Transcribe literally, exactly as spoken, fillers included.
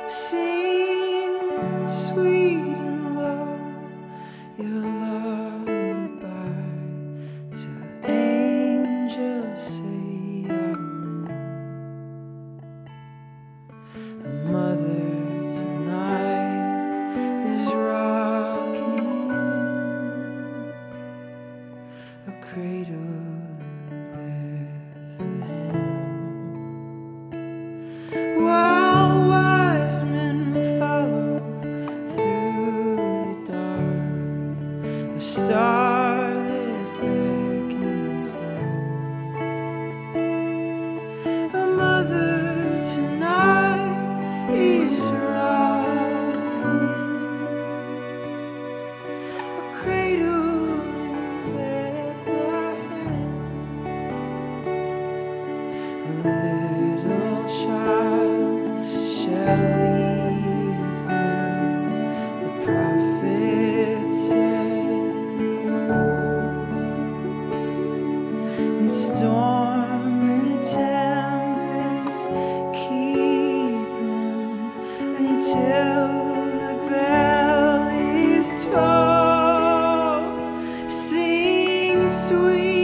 Sing sweet and low your lullaby till angels say amen. A mother tonight is rocking a cradle in Bethlehem. While wise men follow through the dark, the star that beckons them. A mother tonight is rocking a cradle in Bethlehem. A little child shall lead them, the prophet said of old. In storm and tempest keep him until the bell is tolled. Sing sweet